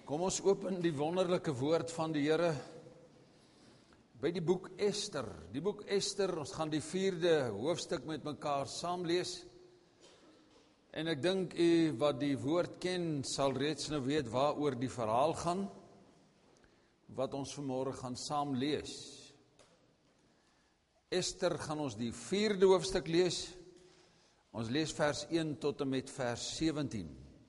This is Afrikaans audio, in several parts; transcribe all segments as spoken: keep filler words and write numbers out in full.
Kom ons open die wonderlike woord van die Here by die boek Ester. Die boek Ester, ons gaan die vierde hoofstuk met mekaar saam lees. En ek dink u wat die woord ken, sal reeds nou weet waaroor die verhaal gaan, wat ons vanmôre gaan saam lees. Ester gaan ons die vierde hoofstuk lees. Ons lees vers een tot en met vers sewentien.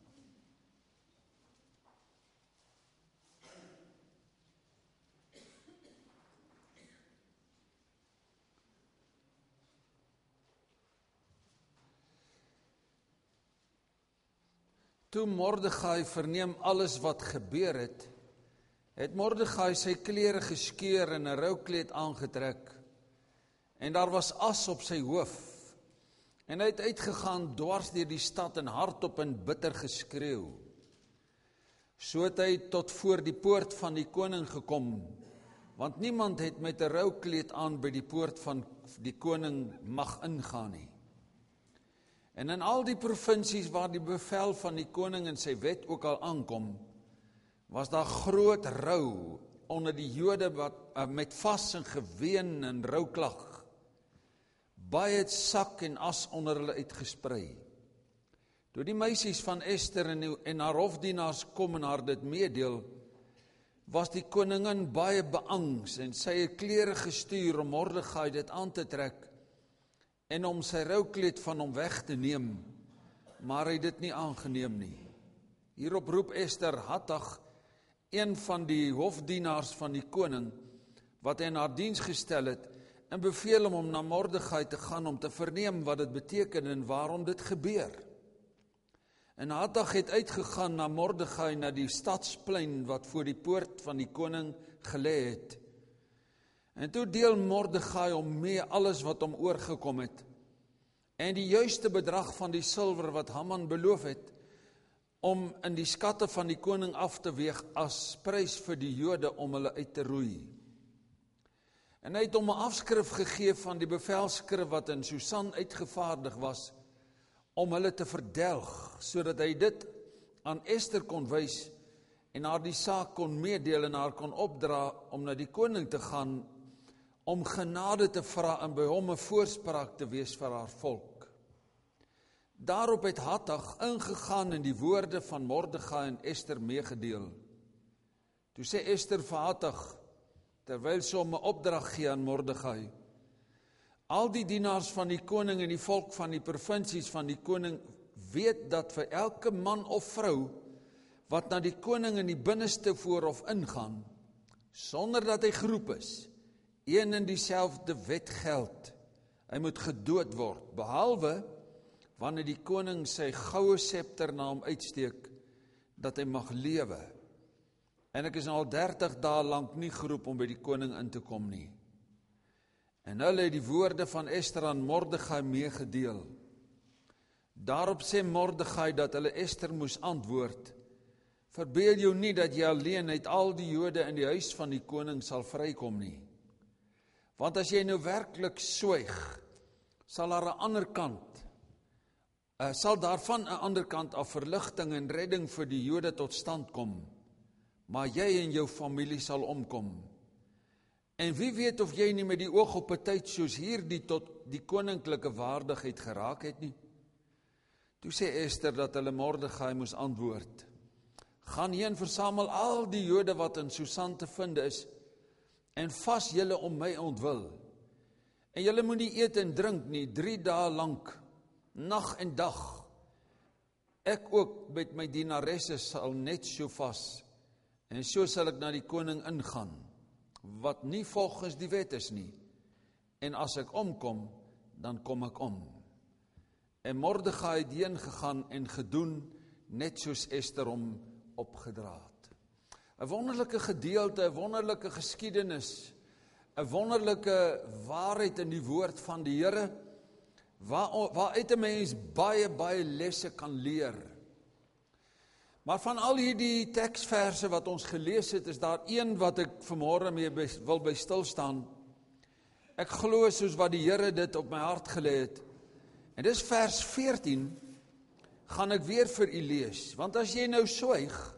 Toe Mordegai verneem alles wat gebeur het, het Mordegai sy klere geskeur en 'n roukleed aangetrek, en daar was as op sy hoof, en hy het uitgegaan dwars deur die stad en hardop en bitter geskreeu. So het hy tot voor die poort van die koning gekom, want niemand het met 'n roukleed aan by die poort van die koning mag ingaan nie. En in al die provinsies waar die bevel van die koning en sy wet ook al aankom, was daar groot rou onder die Jode wat, uh, met vas en geween en rouklag. Baie het sak en as onder hulle uitgesprei. Toe die meisies van Ester en, en haar hofdienaars kom en haar dit meedeel, was die koningin baie beangs en sy het klere gestuur om Mordegai dit aan te trek, en om sy roukleed van hom weg te neem, maar hy dit nie aangeneem nie. Hierop roep Ester Hattag, een van die hofdienaars van die koning, wat hy in haar diens gestel het, en beveel hom om na Mordegai te gaan om te verneem wat dit beteken en waarom dit gebeur. En Hattag het uitgegaan na Mordegai na die stadsplein wat voor die poort van die koning gelê het. En toe deel Mordegai hom mee alles wat hom oorgekom het, en die juiste bedrag van die silwer wat Haman beloof het, om in die skatte van die koning af te weeg as prys vir die Jode om hulle uit te roei. En hy het hom 'n afskrif gegee van die bevelskrif wat in Susan uitgevaardig was, om hulle te verdelg, sodat hy dit aan Ester kon wys, en haar die saak kon meedeel en haar kon opdra om na die koning te gaan, om genade te vra en by hom 'n voorspraak te wees vir haar volk. Daarop het Hattag ingegaan en die woorde van Mordegai en Ester meegedeel. Toe sê Ester vir Hattag, terwyl sy hom 'n opdrag gee aan Mordegai: al die dienaars van die koning en die volk van die provinsies van die koning weet dat vir elke man of vrou wat na die koning in die binneste voorhof ingaan, sonder dat hy geroep is, een en dieselfde wet geld. Hy moet gedood word, behalwe wanneer die koning sy goue scepter na hom uitsteek, dat hy mag lewe. En ek is al dertig dae lank nie geroep om by die koning in te kom nie. En hulle het die woorde van Ester aan Mordegai meegedeel. Daarop sê Mordegai dat hulle Ester moes antwoord: verbeel jou nie dat jy alleen uit al die Jode in die huis van die koning sal vrykom nie. Want as jy nou werklik swyg, sal daar 'n ander kant, uh, sal daarvan 'n ander kant af verligting en redding vir die Jode tot stand kom, maar jy en jou familie sal omkom. En wie weet of jy nie met die oog op 'n tyd soos hierdie tot die koninklike waardigheid geraak het nie. Toe sê Ester dat hulle Mordegai moes antwoord: gaan heen, versamel al die Jode wat in Susan te vind is, en vas julle om my ontwil. En julle moet nie eet en drink nie, drie dae lank, nag en dag. Ek ook met my dienaresse sal net so vas, en so sal ek na die koning ingaan, wat nie volgens die wet is nie. En as ek omkom, dan kom ek om. En Mordegai het heen gegaan en gedoen, net soos Ester hom opgedra het. 'n wonderlike gedeelte, 'n wonderlike geskiedenis, 'n wonderlike waarheid in die woord van die Here, waar, waaruit 'n mens baie, baie lesse kan leer. Maar van al hierdie teksverse wat ons gelees het, is daar een wat ek vanmôre mee wil by stil staan. Ek glo soos wat die Here dit op my hart gelê het. En dis vers veertien, gaan ek weer vir u lees. Want as jy nou swyg,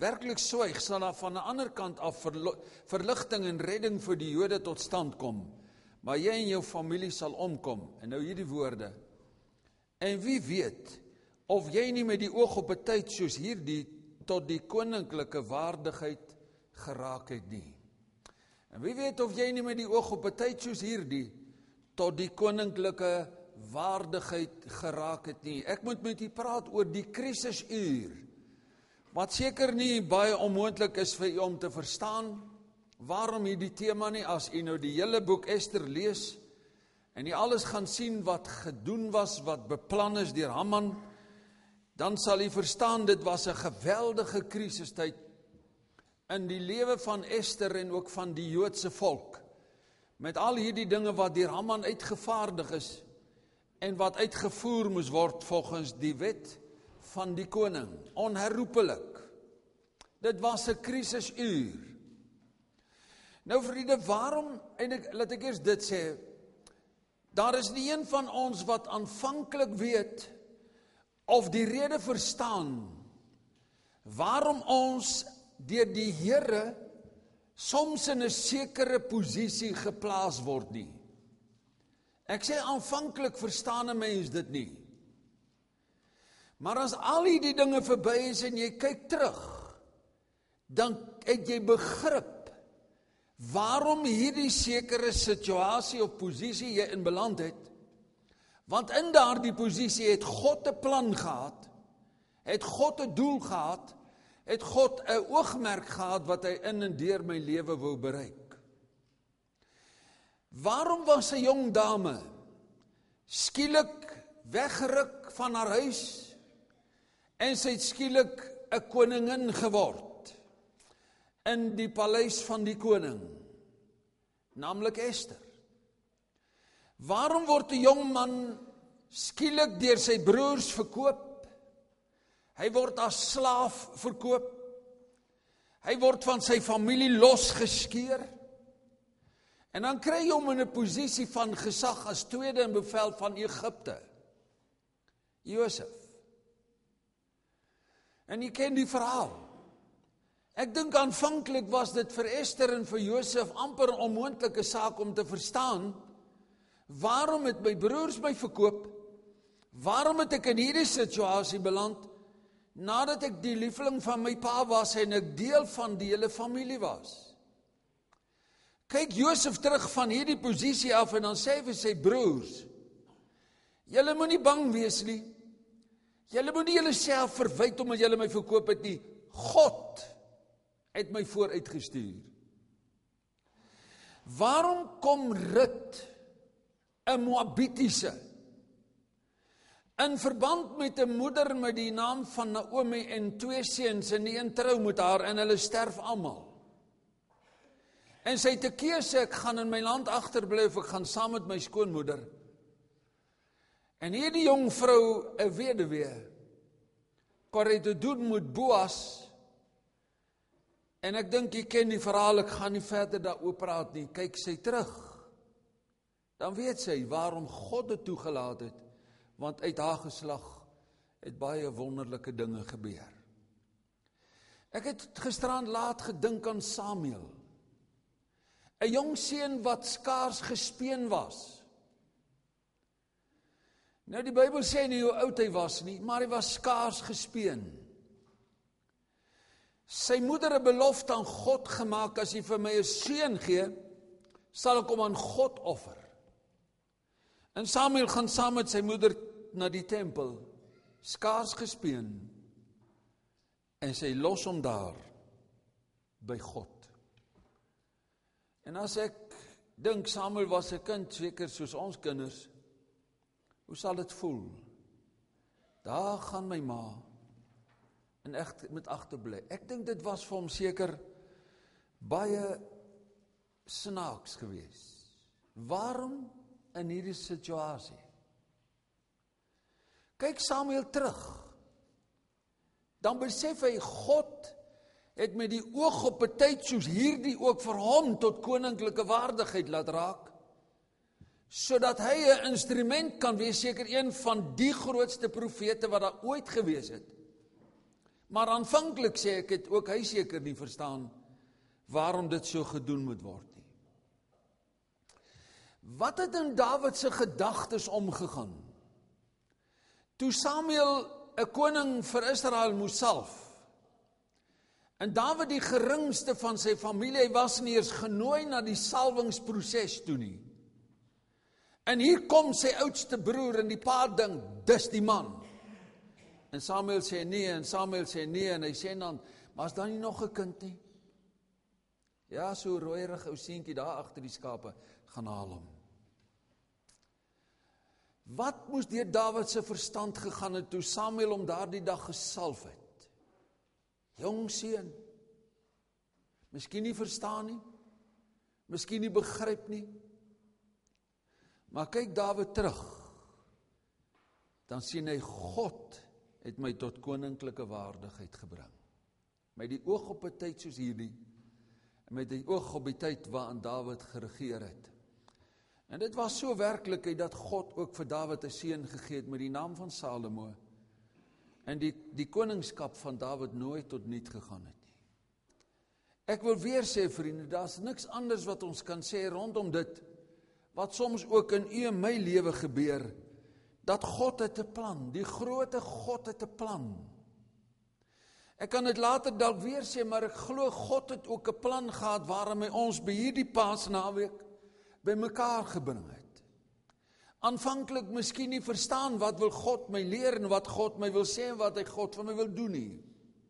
werklik swyg, sal daar van 'n ander kant af verlo- verligting en redding vir die Jode tot stand kom. Maar jy en jou familie sal omkom. En nou hierdie woorde. En wie weet, of jy nie met die oog op 'n tyd soos hierdie tot die koninklike waardigheid geraak het nie. En wie weet of jy nie met die oog op 'n tyd soos hierdie tot die koninklike waardigheid geraak het nie. Ek moet met u praat oor die krisisuur, wat seker nie baie onmoontlik is vir u om te verstaan. Waarom hierdie tema nie, as u nou die hele boek Ester lees, en u alles gaan sien wat gedoen was, wat beplan is deur Haman, dan sal u verstaan, dit was 'n geweldige krisistyd in die lewe van Ester en ook van die Joodse volk, met al hierdie dinge wat deur Haman uitgevaardig is, en wat uitgevoer moes word volgens die wet van die koning, onherroepelik. Dit was 'n krisisuur. Nou vriende, waarom, en ek, laat ek eers dit sê, daar is nie een van ons wat aanvanklik weet, of die rede verstaan, waarom ons deur die Here soms in 'n sekere posisie geplaas word nie. Ek sê aanvanklik verstaan 'n mens dit nie. Maar as al hierdie dinge verby is en jy kyk terug, dan het jy begrip waarom hierdie sekere situasie of posisie jy in beland het. Want in daardie posisie het God 'n plan gehad, het God 'n doel gehad, het God 'n oogmerk gehad wat hy in en deur my lewe wou bereik. Waarom was 'n jong dame skielik weggeruk van haar huis en sy het skielik 'n koningin geword in die paleis van die koning, naamlik Ester? Waarom word 'n jong man skielik deur sy broers verkoop? Hy word as slaaf verkoop. Hy word van sy familie losgeskeur. En dan kry jy hom in 'n posisie van gesag as tweede in bevel van Egipte, Josef. En jy ken die verhaal. Ek dink aanvanklik was dit vir Ester en vir Josef amper 'n onmoontlike saak om te verstaan, waarom het my broers my verkoop? Waarom het ek in hierdie situasie beland, nadat ek die lieveling van my pa was en ek deel van die hele familie was? Kyk Josef terug van hierdie posisie af en dan sê hy vir sy broers, julle moenie bang wees nie, julle moenie julle self verwyd omdat julle my verkoop het nie, God het my vooruitgestuur. Waarom kom Rut, 'n Moabitiese, in verband met 'n moeder met die naam van Naomi en twee seuns en die een trou met haar en hulle sterf almal? En sy het 'n keuse, ek gaan in my land agterbly of ek gaan saam met my skoonmoeder. En hierdie jong vrou, 'n weduwee, kon hy te doen met Boas. En ek dink jy ken die verhaal, ek gaan nie verder daaroor praat nie. Kyk sy terug, dan weet sy waarom God dit toegelaat het, want uit haar geslag het baie wonderlike dinge gebeur. Ek het gisteraan laat gedink aan Samuel, 'n jong seun wat skaars gespeen was. Nou die Bybel sê nie hoe oud hy was nie, maar hy was skaars gespeen. Sy moeder 'n belofte aan God gemaak, as hy vir my 'n seun gee, sal ek hom aan God offer. En Samuel gaan saam met sy moeder na die tempel, skaars gespeen, en sy los hom daar by God. En as ek dink Samuel was 'n kind, seker soos ons kinders, hoe sal dit voel? Daar gaan my ma, en ek moet agterbly. Ek dink dit was vir hom seker baie snaaks gewees. Waarom in hierdie situasie? Kyk Samuel terug, dan besef hy, God het met die oog op 'n tyd soos hierdie ook vir hom tot koninklike waardigheid laat raak, sodat hy 'n instrument kan wees, seker een van die grootste profete wat daar ooit gewees het. Maar aanvanklik sê ek het ook hy seker nie verstaan waarom dit so gedoen moet word nie. Wat het in Dawid se gedagtes omgegaan? Toe Samuel 'n koning vir Israel moes salf, en Dawid die geringste van sy familie, hy was nie eens genooi na die salwingsproses toe nie. En hier kom sy oudste broer en die pa dink, dis die man. En Samuel sê nee, en Samuel sê nee, en hy sê dan, maar is daar nie nog 'n kind nie? Ja, so rooierig ou seentjie daar agter die skape, gaan haal hom. Wat moes deur Dawid se verstand gegaan het toe Samuel hom daardie dag gesalf het? Jong seun, miskien nie verstaan nie, miskien nie begryp nie, maar kyk Dawid terug, dan sien hy, God het my tot koninklike waardigheid gebring. Met die oog op 'n tyd soos hierdie, en met die oog op die tyd waarin Dawid geregeer het. En dit was so werklikheid dat God ook vir Dawid 'n seun gegee het met die naam van Salomo, en die, die koningskap van Dawid nooit tot niet gegaan het nie. Ek wil weer sê, vriende, daar's niks anders wat ons kan sê rondom dit, wat soms ook in u en my lewe gebeur, dat God het 'n plan, die grootte God het 'n plan. Ek kan dit later dalk weer sê, maar ek glo God het ook 'n plan gehad waarom hy ons by hierdie Paasnaweek by mekaar gebring het. Aanvanklik miskien nie verstaan wat wil God my leer en wat God my wil sê en wat hy God van my wil doen nie.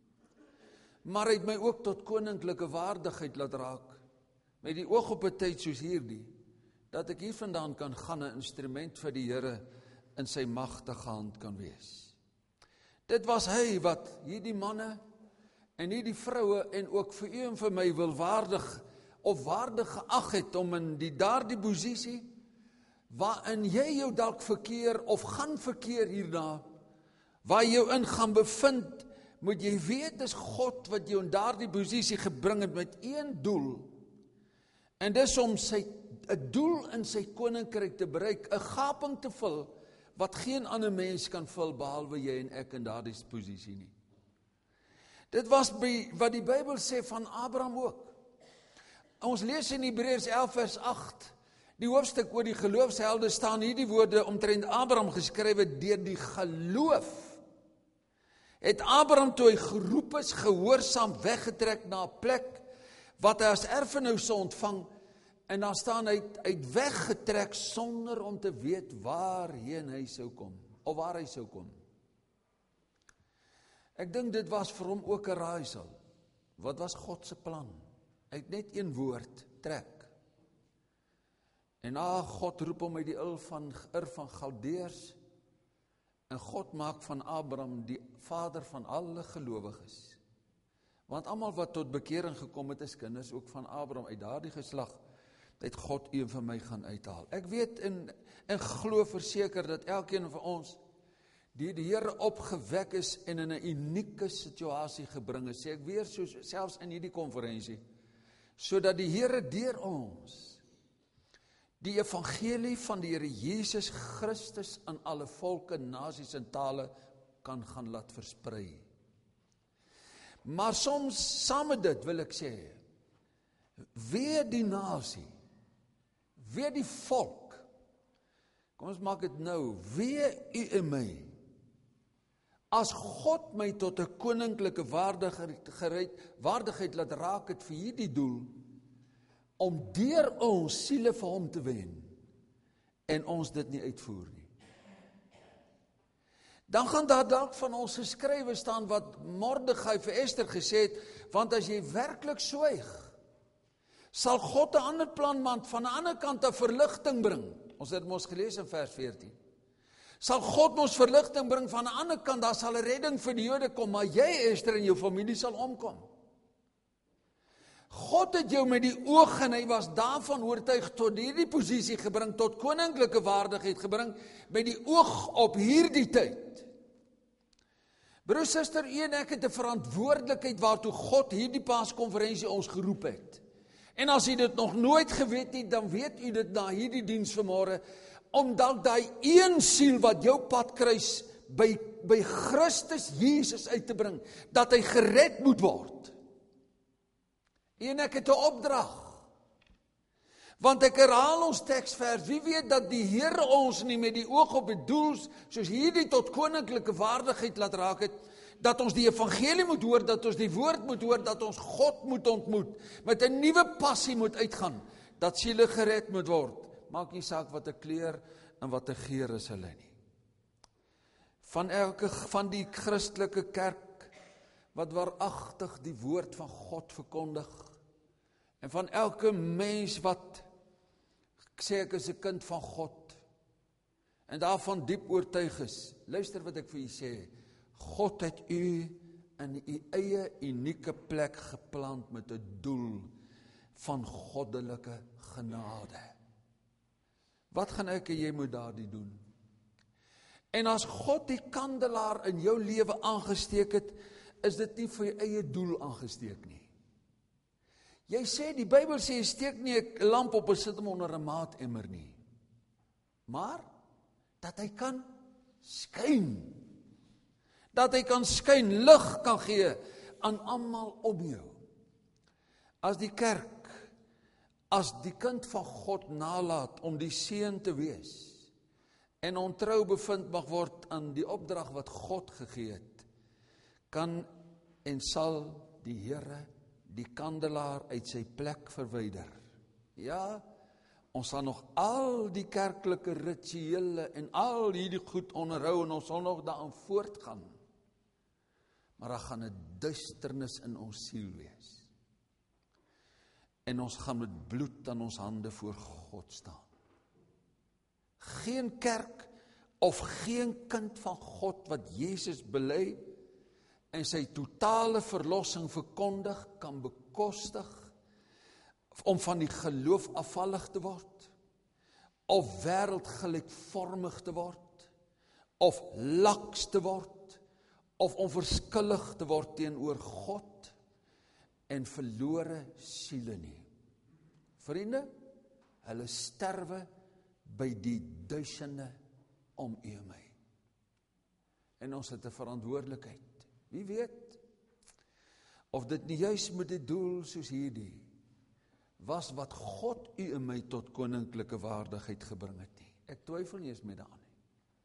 Maar hy het my ook tot koninklike waardigheid laat raak, met die oog op 'n tyd soos hierdie, dat ek hier vandaan kan gaan 'n instrument vir die Here in sy magtige hand kan wees. Dit was hy wat hierdie manne en hierdie vroue en ook vir u en vir my wil waardig of waardig geag het om in die daardie posisie waarin jy jou dalk verkeer of gaan verkeer hierna, waar jy jou in gaan bevind, moet jy weet dis God wat jou in daardie posisie gebring het met een doel, en dis om sy 'n doel in sy koninkryk te bereik, 'n gaping te vul wat geen ander mens kan vul behalwe jy en ek in daardie posisie nie. Dit was by wat die Bybel sê van Abraham ook. Ons lees in Hebreërs elf vers agt, die hoofstuk oor die geloofshelde, staan hierdie woorde omtrent Abraham geskrywe, deur die geloof het Abraham toe hy geroep is, gehoorsaam weggetrek na 'n plek wat hy as erfenis sou ontvang, en daar staan hy uit weggetrek sonder om te weet waarheen hy sou kom, of waar hy sou kom. Ek dink dit was vir hom ook 'n raaisel. Wat was God se plan? Hy het net een woord, trek. En na God roep hom uit die Ur van, Ur van Galdeërs, en God maak van Abraham die vader van alle gelowiges. Want almal wat tot bekering gekom het is kinders ook van Abraham, uit daardie geslag het God een van my gaan uithaal. Ek weet en, en glo verseker dat elkeen van ons die die Here opgewek is en in 'n unieke situasie gebring is, sê ek weer, so, selfs in hierdie konferensie, sodat die Here deur ons die evangelie van die Here Jesus Christus aan alle volke, nasies en tale kan gaan laat versprei. Maar soms, saam met dit wil ek sê, weer die nasie, weer die volk, kom ons maak dit nou, weer u en my, as God my tot 'n koninklike waardigheid, waardigheid laat raak het vir hierdie doel, om deur ons siele vir hom te wen, en ons dit nie uitvoer nie. Dan gaan daar dalk van ons geskrywe staan wat Mordegai vir Ester gesê het, want as jy werklik swyg, sal God 'n ander plan maak, van 'n ander kant 'n verligting bring. Ons het mos gelees in vers veertien. Sal God ons verligting bring van 'n ander kant, daar sal 'n redding vir die Jode kom, maar jy, Ester, en jou familie sal omkom. God het jou met die oog, en hy was daarvan oortuig, tot hierdie posisie gebring, tot koninklike waardigheid gebring, met die oog op hierdie tyd. Broer, suster, u en ek het 'n verantwoordelikheid waartoe God hierdie Paaskonferensie ons geroep het. En as u dit nog nooit geweet het, dan weet u dit na hierdie diens vanmôre, om dalk daai een siel wat jou pad kruis, by, by Christus Jesus uit te bring, dat hy gered moet word. En ek het 'n opdrag. Want ek herhaal ons teksvers, wie weet dat die Here ons nie met die oog op die doel, soos hierdie tot koninklike waardigheid laat raak het, dat ons die evangelie moet hoor, dat ons die woord moet hoor, dat ons God moet ontmoet, met 'n nuwe passie moet uitgaan, dat siele gered moet word. Maak nie saak wat 'n kleur en wat 'n geur is hulle nie. Van elke van die Christelike kerk wat waaragtig die woord van God verkondig, en van elke mens wat sê ek is 'n kind van God, en daarvan diep oortuig is, luister wat ek vir u sê, God het u in u eie unieke plek geplant met 'n doel van goddelike genade. Wat gaan ek en jy moet daardie doen? En as God die kandelaar in jou lewe aangesteek het, is dit nie vir jou eie doel aangesteek nie. Jy sê, die Bybel sê, jy steek nie 'n lamp op en sit hom onder 'n maatemmer nie. Maar, dat hy kan skyn. Dat hy kan skyn, lig kan gee aan almal om jou. As die kerk, as die kind van God nalat om die seun te wees, en ontrou bevind mag word aan die opdrag wat God gegee het, kan en sal die Here die kandelaar uit sy plek verwyder. Ja, ons sal nog al die kerklike rituele en al hierdie goed onderhou en ons sal nog daaraan voortgaan. Maar daar gaan 'n duisternis in ons siel wees. En ons gaan met bloed aan ons hande voor God staan. Geen kerk of geen kind van God wat Jesus bely en sy totale verlossing verkondig, kan bekostig om van die geloof afvallig te word, of wêreldgelykvormig te word, of laks te word, of onverskillig te word teenoor God en verlore siele nie. Vriende, hulle sterwe by die duisende om u en my. En ons het 'n verantwoordelikheid. Wie weet, of dit nie juist met die doel soos hierdie was wat God u en my tot koninklike waardigheid gebring het nie. Ek twyfel nie eens met daaraan nie.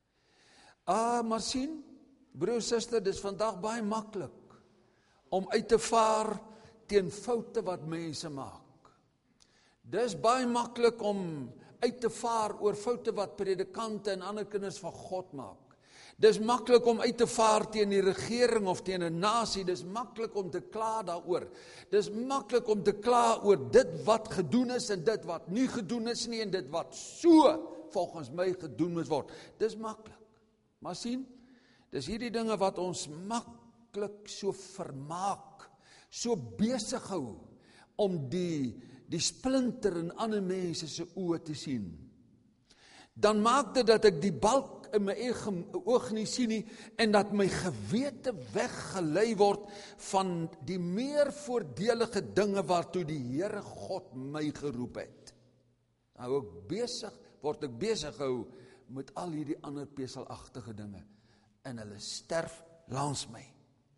Ah, maar sien, broer en suster, dis vandag baie maklik om uit te vaar teen foute wat mense maak. Dis baie maklik om uit te vaar oor foute wat predikante en ander kinders van God maak. Dis maklik om uit te vaar teen die regering of teen 'n nasie. Dis maklik om te kla daaroor. Dis maklik om te kla oor dit wat gedoen is en dit wat nie gedoen is nie en dit wat so volgens my gedoen moet word. Dis maklik. Maar sien, dis hierdie dinge wat ons maklik so vermaak, so besig hou om die die splinter in ander mense se oë te sien. Dan maak dit dat ek die balk in my eie oog nie sien nie en dat my gewete weggelei word van die meer voordelige dinge waartoe die Here God my geroep het. Nou ek besig, word ek besig gehou met al hierdie ander peselagtige dinge en hulle sterf langs my.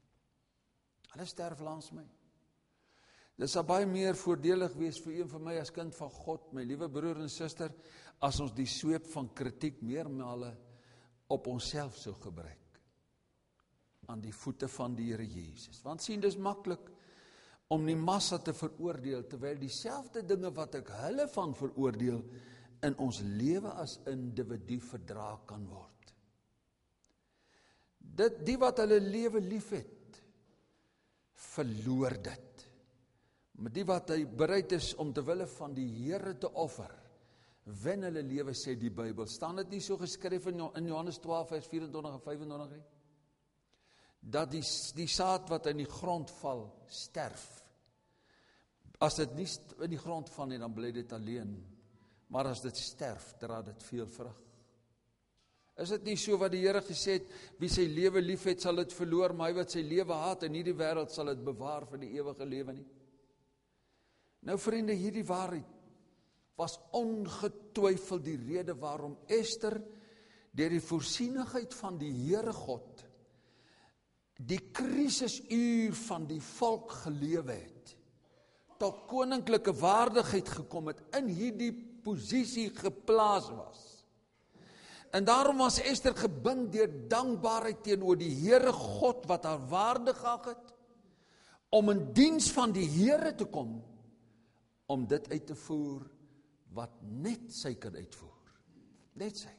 Hulle sterf langs my. Dit sal baie meer voordelig wees vir een van my as kind van God, my liewe broer en suster, as ons die sweep van kritiek meermale op onsself sou gebruik, aan die voete van die Here Jesus. Want sien, dis maklik om die massa te veroordeel, terwyl dieselfde dinge wat ek hulle van veroordeel, in ons lewe as individu verdra kan word. Dit, die wat hulle lewe lief het, verloor dit. Maar die wat hy bereid is om te wille van die Here te offer, wen hulle lewe, sê die Bybel. Staan dit nie so geskryf in Johannes twaalf vers vyf-en-twintig en vyf-en-twintig nie? Dat die, die saad wat in die grond val, sterf. As dit nie in die grond val nie, dan bly dit alleen. Maar as dit sterf, dra dit veel vrug. Is dit nie so wat die Here gesê het, wie sy lewe lief het, sal dit verloor, maar hy wat sy lewe haat in hierdie wêreld sal dit bewaar vir die ewige lewe nie? Nou vriende, hierdie waarheid was ongetwyfeld die rede waarom Ester deur die voorsienigheid van die Here God, die krisisuur van die volk gelewe het, tot koninklike waardigheid gekom het, in hierdie posisie geplaas was. En daarom was Ester gebind deur dankbaarheid teenoor die Here God wat haar waardig geag het, om in diens van die Here te kom, om dit uit te voer wat net sy kan uitvoer. Net sy.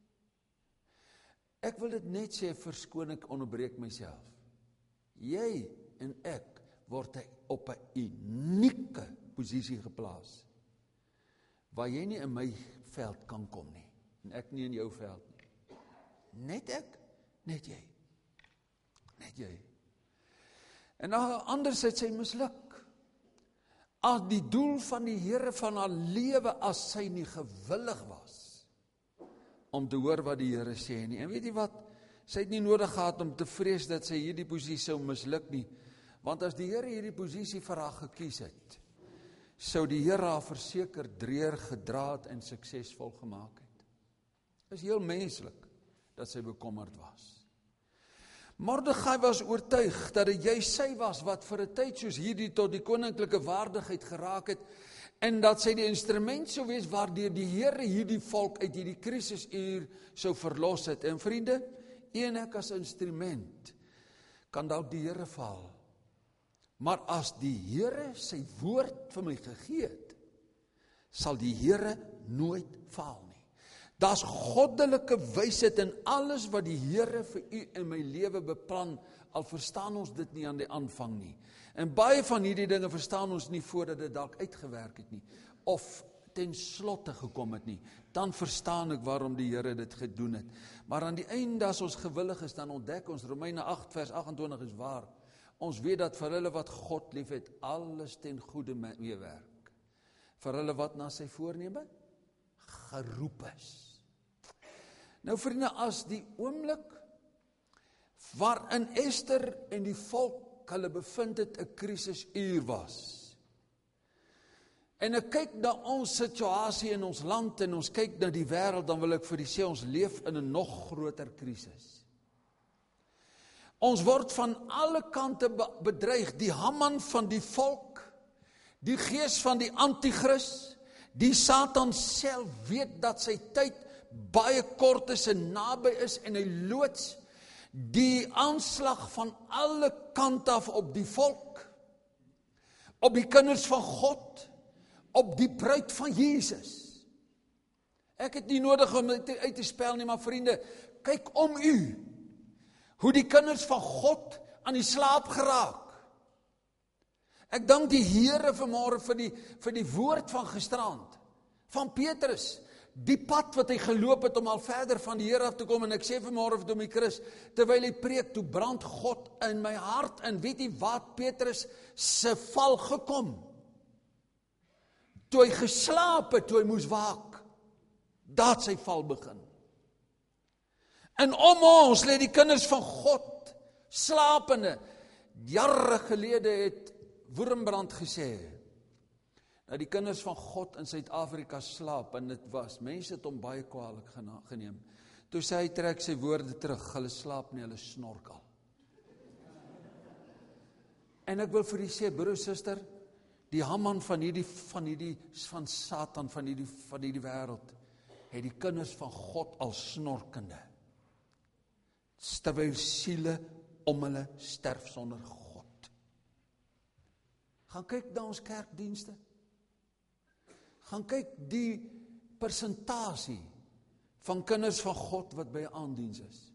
Ek wil dit net sê, verskoon ek onderbreek myself. Jy en ek word op 'n unieke posisie geplaas, waar jy nie in my veld kan kom nie, en ek nie in jou veld nie. Net ek, net jy. Net jy. En nou anders het sy misluk. As die doel van die Here van haar lewe, as sy nie gewillig was, om te hoor wat die Here sê nie. En weet jy wat? Sy het nie nodig gehad om te vrees dat sy hierdie posisie sou misluk nie. Want as die Here hierdie posisie vir haar gekies het, sou die Here haar verseker dreer gedraad en suksesvol gemaak het. Dit is heel menslik dat sy bekommerd was. Mordegai was oortuig dat dit jy sy was wat vir 'n tyd soos hierdie tot die koninklike waardigheid geraak het, en dat sy die instrument sou wees waardeur die Here hierdie volk uit hierdie krisisuur sou verlos het. En vriende, een ek as instrument kan dalk die Here val. Maar as die Here sy woord vir my gegee het, sal die Here nooit faal nie. Daar's goddelike wysheid in alles wat die Here vir u en my lewe beplan, al verstaan ons dit nie aan die aanvang nie. En baie van hierdie dinge verstaan ons nie voordat dit dalk uitgewerk het nie, of ten slotte gekom het nie. Dan verstaan ek waarom die Here dit gedoen het. Maar aan die einde, as ons gewillig is, dan ontdek ons, Romeine agt vers agt-en-twintig is waar. Ons weet dat vir hulle wat God lief het, alles ten goeie meewerk. Vir hulle wat na sy voorneme geroep is. Nou vriende, as die oomblik waarin Ester en die volk hulle bevind het 'n krisisuur was, en ek kyk na ons situasie in ons land en ons kyk na die wêreld, dan wil ek vir u sê, ons leef in 'n nog groter krisis. Ons word van alle kante bedreig, die Haman van die volk, die gees van die antichrist, die Satan self weet dat sy tyd baie kort is en naby is, en hy loods die aanslag van alle kante af op die volk, op die kinders van God, op die bruid van Jesus. Ek het nie nodig om dit uit te spel nie, maar vriende, kyk om u, hoe die kinders van God aan die slaap geraak. Ek dank die Here vanmôre vir die, vir die woord van gisterand, van Petrus, die pad wat hy geloop het om al verder van die Here af te kom, en ek sê vanmôre vir Domie Chris, terwyl hy preek, toe brand God in my hart, en weet jy wat, Petrus se val gekom, toe hy geslaap het, toe hy moes waak, dat sy val begin. En om ons lê die kinders van God, slapende. Jare gelede het Wurmbrand gesê, dat die kinders van God in Suid-Afrika slaap, en dit was, mense het hom baie kwaadlik geneem. Toe sê hy, trek sy woorde terug, hulle slaap nie, hulle snork al. En ek wil vir u sê, broer, suster, die Haman van hierdie, van hierdie, van Satan, van hierdie, van hierdie wêreld, het die kinders van God al snorkende, terwyl siele om hulle sterf sonder God. Gaan kyk na ons kerkdienste. Gaan kyk die persentasie van kinders van God wat by 'n aandiens is.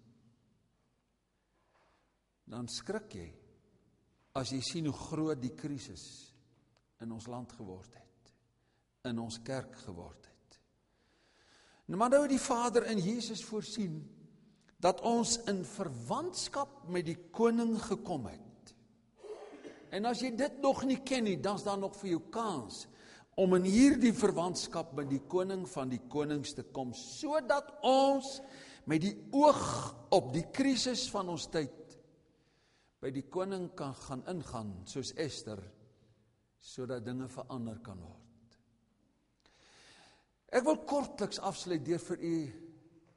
Dan skrik jy as jy sien hoe groot die krisis in ons land geword het, in ons kerk geword het. Nou, maar nou het die Vader in Jesus voorsien dat ons in verwantskap met die koning gekom het. En as jy dit nog nie ken nie, dan is daar nog vir jou kans om in hierdie verwantskap met die koning van die konings te kom, sodat ons met die oog op die krisis van ons tyd by die koning kan gaan ingaan, soos Ester, sodat dinge verander kan word. Ek wil kortliks afsluit deur vir u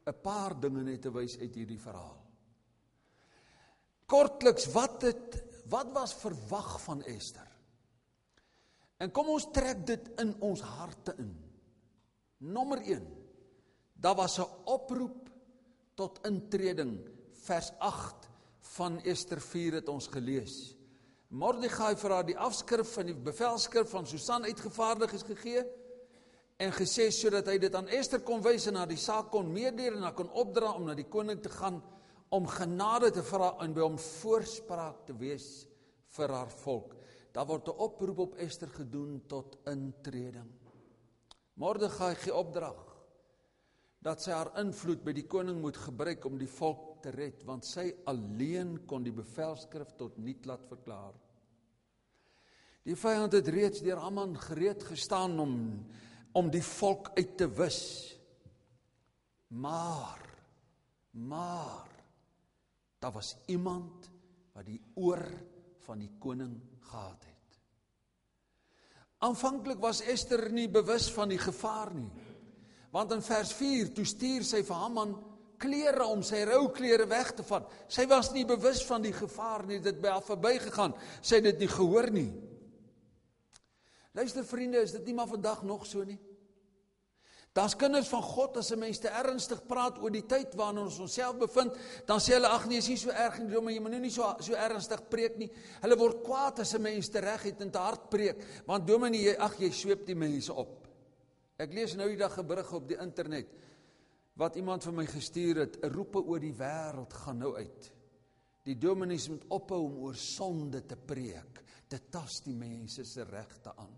'n paar dinge net te wys uit hierdie verhaal. Kortliks, wat het, wat was verwag van Ester? En kom ons trek dit in ons harte in. Nommer een, daar was 'n oproep tot intreding, vers agt van Ester vier het ons gelees. Mordegai vir haar die afskrif van die bevelskrif van Susan uitgevaardig is gegee, en gesê sodat hy dit aan Ester kon wys en haar die saak kon meedeel en haar kon opdra om na die koning te gaan, om genade te vra en by hom voorspraak te wees vir haar volk. Daar word 'n oproep op Ester gedoen tot intreding. Mordegai gee opdrag dat sy haar invloed by die koning moet gebruik om die volk te red, want sy alleen kon die bevelskrif tot niet laat verklaar. Die vyand het reeds deur Haman gereed gestaan om, om die volk uit te wis. Maar, maar, daar was iemand wat die oor van die koning gehad het. Aanvanklik was Ester nie bewus van die gevaar nie, want in vers vier, toe stuur sy vir Haman klere om sy rouklere weg te vat. Sy was nie bewus van die gevaar nie, dit by haar verby gegaan, sy het dit nie gehoor nie. Luister vriende, is dit nie maar vandag nog so nie? Daar's kinders van God, as 'n mens te ernstig praat oor die tyd waarin ons onsself bevind, dan sê hulle, ag nee, is nie so erg nie, maar jy moet nou nie so, so ernstig preek nie. Hulle word kwaad as 'n mens te reg het en te hard preek, want dominee, ag jy sweep die mense op. Ek lees nou die dag 'n berig op die internet, wat iemand vir my gestuur het, 'n roepe oor die wêreld gaan nou uit. Die dominees moet ophou om oor sonde te preek, dit tas die mense se regte aan.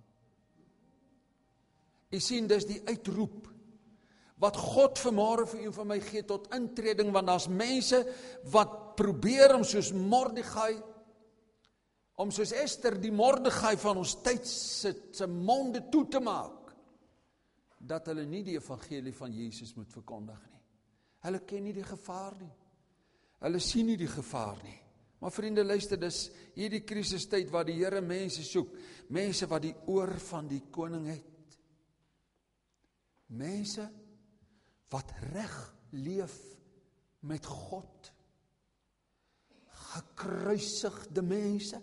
U sien, dis die uitroep wat God vanmôre vir u en vir my gee tot intreding, want daar's mense wat probeer om soos Mordegai, om soos Ester die Mordegai van ons tyd se monde toe te maak, dat hulle nie die evangelie van Jesus moet verkondig nie. Hulle ken nie die gevaar nie. Hulle sien nie die gevaar nie. Maar vriende, luister, dis hierdie krisistyd waar die Here mense soek, mense wat die oor van die koning het. Mense wat reg leef met God. Gekruisigde mense,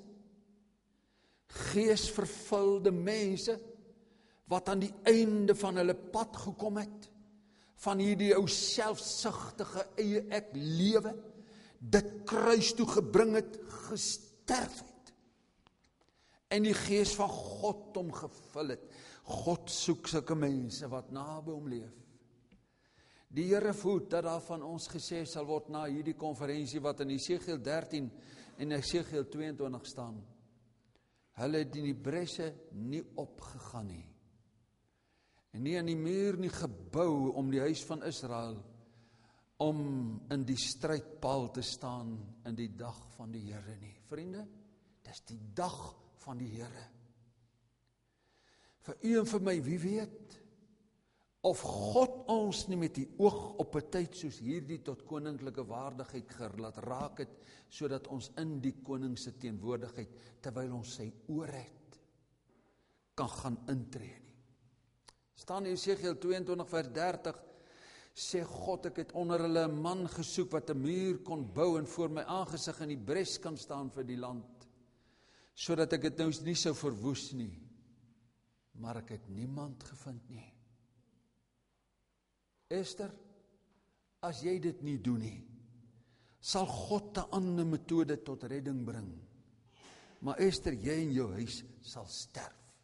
geesvervulde mense, wat aan die einde van hulle pad gekom het, van hierdie ou selfsugtige eie ek lewe, dit kruis toe gebring het, gesterf het, en die gees van God hom gevul het. God soek sulke mense wat naby hom leef. Die Here voed dat daar van ons gesê sal word na hierdie konferensie wat in Esegiel dertien en Esegiel tweeëntwintig staan. Hulle het in die bresse nie opgegaan nie. En nie aan die muur nie gebou om die huis van Israel, om in die strijdpaal te staan in die dag van die Here nie. Vriende, dis die dag van die Here. Vir u en vir my, wie weet, of God ons nie met die oog op 'n tyd soos hierdie tot koninklike waardigheid gelaat raak het, sodat ons in die koning se teenwoordigheid, terwyl ons sy oor het, kan gaan intree nie. Staan in Esegiel tweeëntwintig vers dertig, sê God, ek het onder hulle 'n man gesoek wat 'n muur kon bou en voor my aangesig in die bres kan staan vir die land, sodat ek dit nou nie sou verwoes nie. Maar ek het niemand gevind nie. Ester, as jy dit nie doen nie, sal God 'n ander metode tot redding bring. Maar Ester, jy en jou huis sal sterf.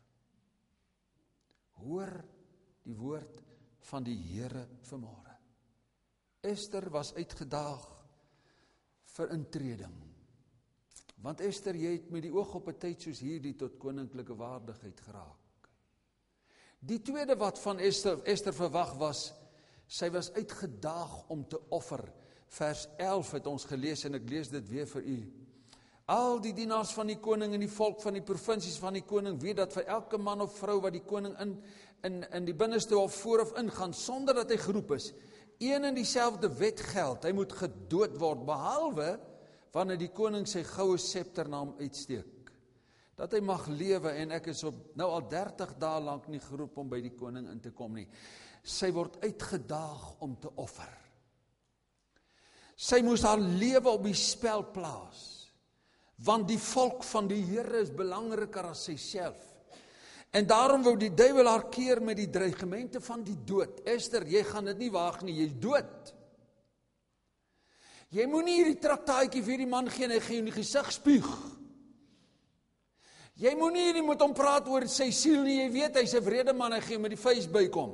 Hoor die woord van die Here vanmôre. Ester was uitgedaag vir intreding. Want Ester, jy het met die oog op 'n tyd soos hierdie tot koninklike waardigheid geraak. Die tweede wat van Ester, Ester verwag was, sy was uitgedaag om te offer. Vers elf het ons gelees en ek lees dit weer vir u. Al die dienaars van die koning en die volk van die provinsies van die koning weet dat vir elke man of vrou wat die koning in, in, in die binneste of voor of ingaan, sonder dat hy geroep is, een en dieselfde wet geld, hy moet gedood word, behalwe wanneer die koning sy goue scepter na hom uitsteek. Dat hy mag lewe, en ek is op nou al dertig dae lank nie geroep om by die koning in te kom nie. Sy word uitgedaag om te offer. Sy moes haar lewe op die spel plaas, want die volk van die Here is belangriker as syself. En daarom wou die duiwel haar keer met die dreigemente van die dood. Esther, jy gaan dit nie waag nie, jy is dood. Jy moet nie hierdie traktaatjie vir die man gee en hy gaan jou in die gesig spuug. Jy moet nie hierdie met hom praat oor sy siel nie, jy weet hy's 'n wrede man, hy gaan jou met die vuis bykom.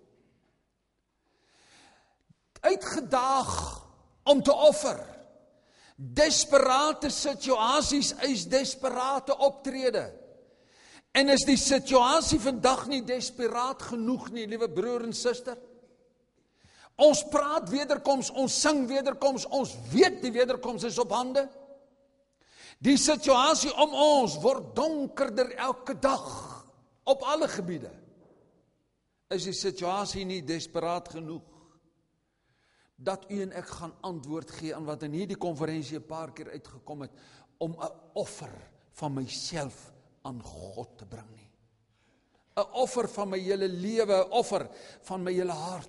Uitgedaag om te offer. Desperate situasies eis desperate optrede. En is die situasie vandag nie desperaat genoeg nie, liewe broer en suster? Ons praat wederkoms, ons sing wederkoms, ons weet die wederkoms is op hande. Die situasie om ons word donkerder elke dag, op alle gebiede. Is die situasie nie desperaat genoeg, dat u en ek gaan antwoord gee aan wat in hierdie konferensie 'n paar keer uitgekom het, om 'n offer van myself aan God te bring nie. 'n Offer van my hele lewe, 'n offer van my hele hart.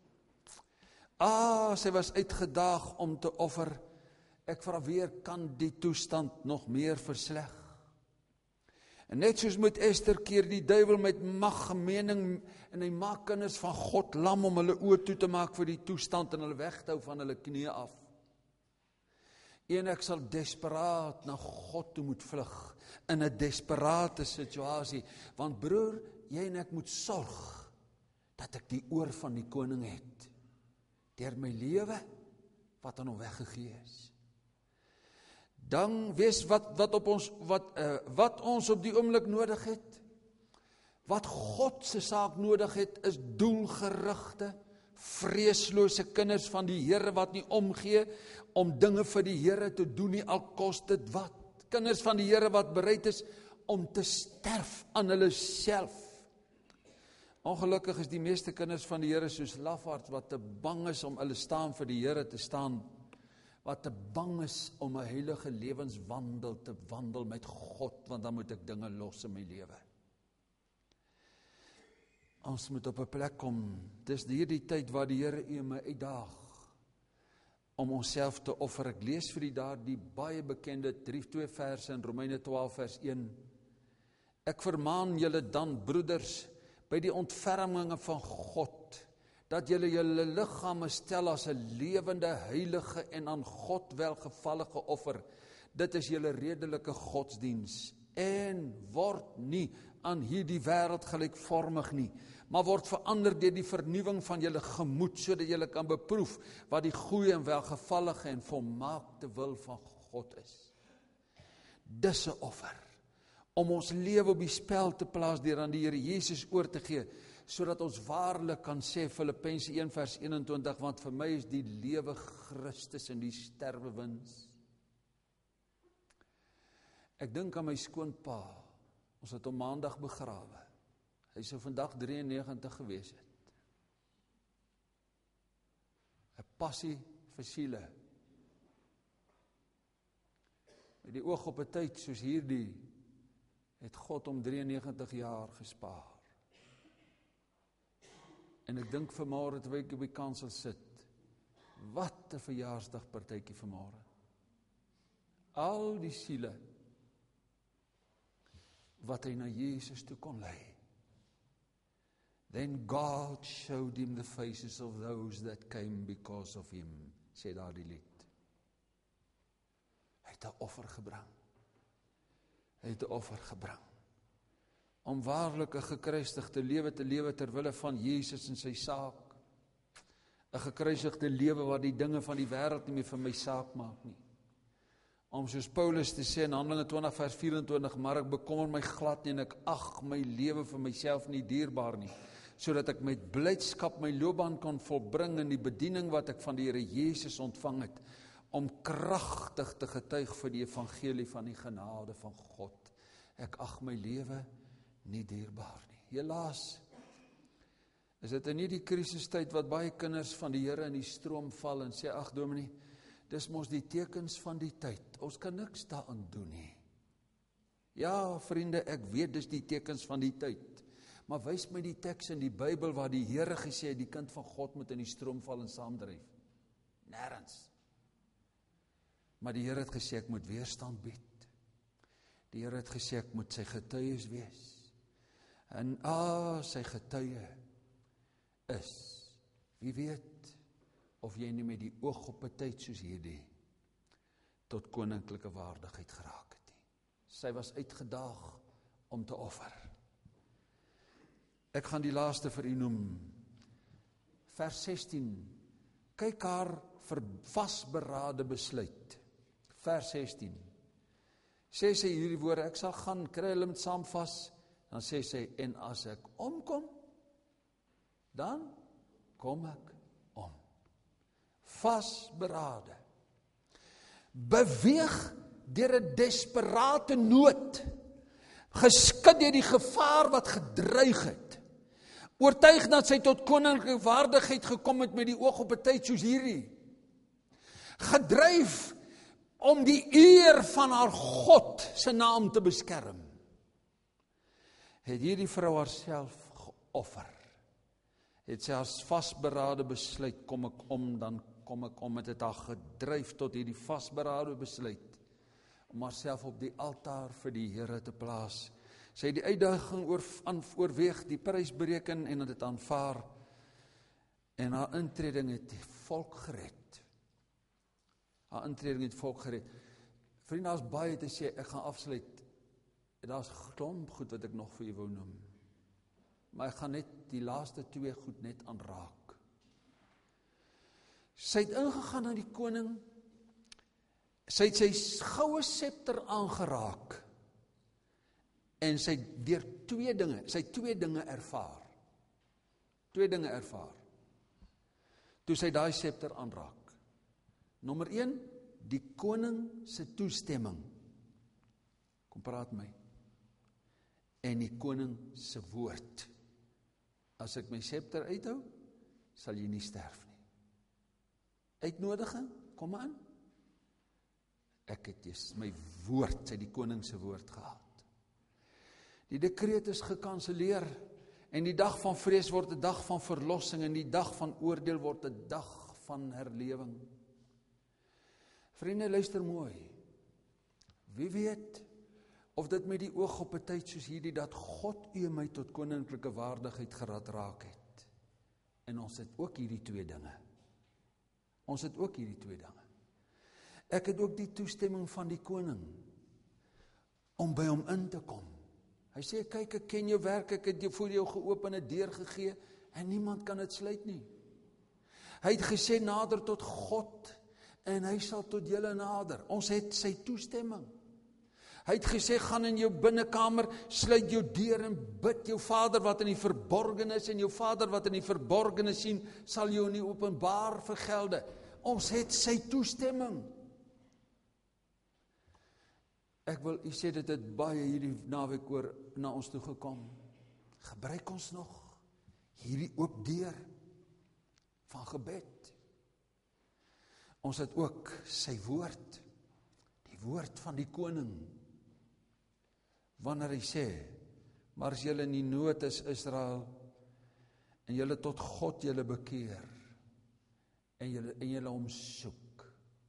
Ah, sy was uitgedaag om te offer. Ek vra weer, kan die toestand nog meer versleg? En net soos met Esther keer die duiwel met mag en mening, en hy maak kinders van God lam om hulle oë toe te maak vir die toestand en hulle weg te hou van hulle knieë af. En ek sal desperaat na God toe moet vlug, in 'n desperate situasie, want broer, jy en ek moet sorg, dat ek die oor van die koning het, deur my lewe, wat aan hom weggegee is. Dan wees wat, wat, op ons, wat, uh, wat ons op die oomblik nodig het, wat God se saak nodig het, is doelgerigte, vreeslose kinders van die Here wat nie omgee, om dinge vir die Here te doen nie, al kos dit wat. Kinders van die Here wat bereid is, om te sterf aan hulle self. Ongelukkig is die meeste kinders van die Here soos lafaards, wat te bang is om hulle staan vir die Here te staan, wat te bang is om 'n heilige lewenswandel te wandel met God, want dan moet ek dinge los in my lewe. Ons moet op 'n plek kom, dis hierdie tyd waar die Here u en my uitdaag, om onsself te offer. Ek lees vir die daar die baie bekende drie, twee verse in Romeine twaalf vers een. Ek vermaan julle dan, broeders, by die ontferminge van God, dat julle julle liggame stel as 'n lewende, heilige en aan God welgevallige offer. Dit is julle redelike godsdiens. En word nie aan hierdie wêreld gelykvormig nie, maar word verander deur die vernuwing van julle gemoed, sodat julle kan beproef wat die goeie en welgevallige en volmaakte wil van God is. Dis 'n offer, om ons lewe op die spel te plaas deur aan die Here Jesus oor te gee, sodat ons waarlik kan sê, Filippense een vers eenentwintig, want vir my is die lewe Christus en die sterwe wins. Ek dink aan my skoonpa, ons het hom maandag begrawe. Hy sou vandag drieënnegentig gewees het. 'n Passie vir siele. Met die oog op 'n tyd soos hierdie, het God om drieënnegentig jaar gespaar. En ek dink vanmôre terwyl ek op die kansel sit, wat 'n verjaarsdagpartytjie vanmôre. Al die siele wat hy na Jesus toe kon lei. Then God showed him the faces of those that came because of him, sê daar die lied. Hy het 'n offer gebring. Hy het 'n offer gebring. Om waarlik 'n gekruisigde lewe te lewe ter wille van Jesus en sy saak. 'n Gekruisigde lewe wat die dinge van die wêreld nie meer vir my saak maak nie. Om soos Paulus te sê in Handelinge twintig vers vyerentwintig, maar ek bekommer my glad nie en ek ag my lewe vir myself nie dierbaar nie, sodat ek met blydskap my loopbaan kan volbring in die bediening wat ek van die Here Jesus ontvang het, om kragtig te getuig vir die evangelie van die genade van God. Ek ag my lewe nie dierbaar nie. Helaas is dit in hierdie krisistyd wat baie kinders van die Here in die stroom val en sê, ag dominee, dis mos die tekens van die tyd. Ons kan niks daaraan doen nie. Ja, vriende, ek weet dis die tekens van die tyd. Maar wys my die teks in die Bybel waar die Here gesê het, die kind van God moet in die stroom val en saamdryf. Nêrens. Maar die Here het gesê, ek moet weerstand bied. Die Here het gesê, ek moet sy getuies wees. En ah, sy getuie is, wie weet, of jy nie met die oog op 'n tyd soos hierdie, tot koninklike waardigheid geraak het nie. Sy was uitgedaag om te offer. Ek gaan die laaste vir u noem. Vers sestien. Kyk haar vasberade besluit. Vers sestien. Sê sy hierdie woorde, ek sal gaan, kry hulle met saam vas, dan sê sy, en as ek omkom, dan kom ek om. Vasberade. Beweeg deur 'n desperate nood, geskit deur die gevaar wat gedreig het, oortuig dat sy tot koninklike waardigheid gekom het met die oog op 'n tyd soos hierdie, gedryf om die eer van haar God se naam te beskerm, het hierdie vrou haarself geoffer, het sy haar vasberade besluit, kom ek om, dan kom ek om, het het haar gedryf tot hierdie vasberade besluit, om haarself op die altaar vir die Here te plaas. Sy het die uitdaging oor, aan, oorweeg, die prys bereken en het het aanvaar, en haar intreding het die volk gered. Haar intreding het volk gered. Vriende, daar is baie te sê, ek gaan afsluit, daar is klomp goed wat ek nog vir u wou noem, maar ek gaan net die laaste twee goed net aanraak. Sy het ingegaan na die koning, sy het sy goue scepter aangeraak, en sy het deur twee dinge, sy het twee dinge ervaar, twee dinge ervaar, toe sy daai scepter aanraak. Nommer een, die koning se toestemming, kom praat my, en die koning se woord, as ek my scepter uithou, sal jy nie sterf nie. Uitnodiging, kom aan. Ek het eers my woord, sy die koning se woord gehad. Die dekreet is gekanseleer, en die dag van vrees word 'n dag van verlossing, en die dag van oordeel word 'n dag van herlewing. Vriende, luister mooi. Wie weet, of dit met die oog op 'n tyd soos hierdie, dat God u en my tot koninklike waardigheid gerad raak het. En ons het ook hierdie twee dinge. Ons het ook hierdie twee dinge. Ek het ook die toestemming van die koning, om by hom in te kom. Hy sê, kyk, ek ken jou werk, ek het jou voor jou geopende deur gegee, en niemand kan dit sluit nie. Hy het gesê, nader tot God, en hy sal tot julle nader. Ons het sy toestemming. Hy het gesê, gaan in jou binnekamer, sluit jou deur en bid jou Vader wat in die verborgenis, en jou Vader wat in die verborgenis sien, sal jou in die openbaar vergelde. Ons het sy toestemming. Ek wil, u sê dit het baie hierdie naweek oor na ons toe gekom. Gebruik ons nog hierdie oop deur van gebed. Ons het ook sy woord, die woord van die koning. Wanneer hy sê, maar as julle in die nood is, Israel, en julle tot God julle bekeer, en julle, en julle hom soek,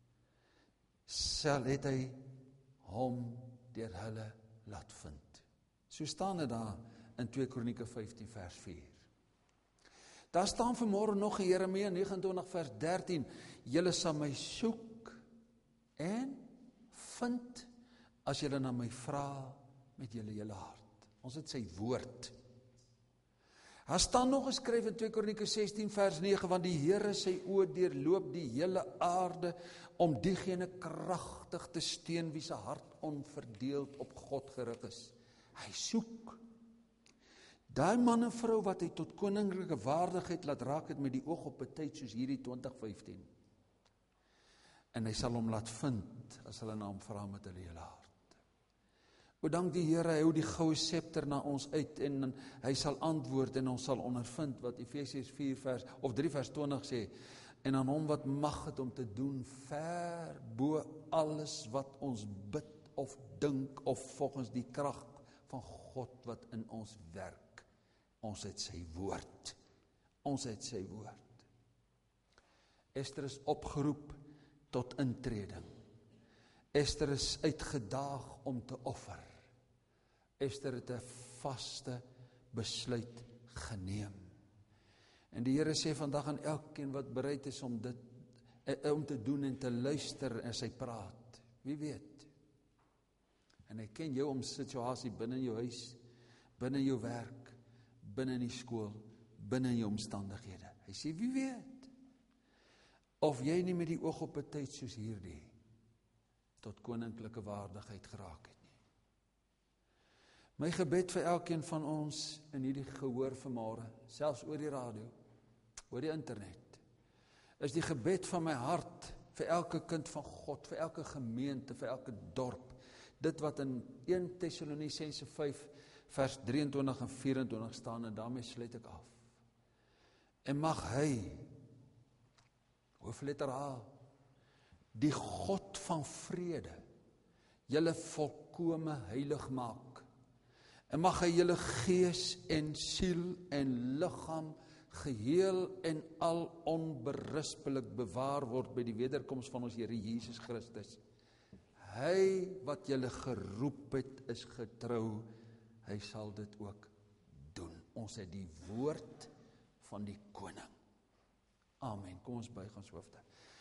sal het hy hom deur hulle laat vind. So staan dit daar in twee Kronieke vyftien vers vier. Daar staan vanmôre nog in Jeremia nege en twintig vers dertien, julle sal my soek en vind as julle na my vra met julle hele hart. Ons het sy woord. Daar staan nog geskryf in twee Kronieke sestien vers nege, want die Here sy oë deurloop die hele aarde om diegene kragtig te steun wie se hart onverdeeld op God gerig is. Hy soek. Daai man en vrou wat hy tot koninklike waardigheid laat raak het met die oog op 'n tyd soos hierdie twintig vyftien. En hy sal hom laat vind as hulle na hom vra met hulle hele hart. O, dank die Here, hy hou die goue scepter na ons uit en hy sal antwoord en ons sal ondervind wat Efesiërs vier vers of drie vers twintig sê, en aan hom wat mag het om te doen ver bo alles wat ons bid of dink of volgens die krag van God wat in ons werk. Ons het sy woord. Ons het sy woord. Ester is opgeroep tot intreding. Ester is uitgedaag om te offer. Ester het 'n vaste besluit geneem. En die Here sê vandag aan elkeen wat bereid is om dit om te doen en te luister as hy praat. Wie weet? En hy ken jou om situasie binne in jou huis, binne in jou werk, binne in die skool, binne in jou omstandighede. Hy sê, wie weet? Of jy nie met die oog op 'n tyd soos hierdie tot koninklike waardigheid geraak het nie. My gebed vir elkeen van ons in hierdie gehoor vanmôre, selfs oor die radio, oor die internet, is die gebed van my hart vir elke kind van God, vir elke gemeente, vir elke dorp, dit wat in eerste Tessalonisense vyf vers drieëntwintig en vyerentwintig staan, en daarmee sluit ek af. En mag hy, hoofletter H, die God van vrede, julle volkome heilig maak. En mag hy julle gees en siel en liggaam geheel en al onberispelik bewaar word by die wederkoms van ons Here Jesus Christus. Hy wat julle geroep het is getrou, hy sal dit ook doen. Ons het die woord van die koning. Amen. Kom ons buig ons hoofde.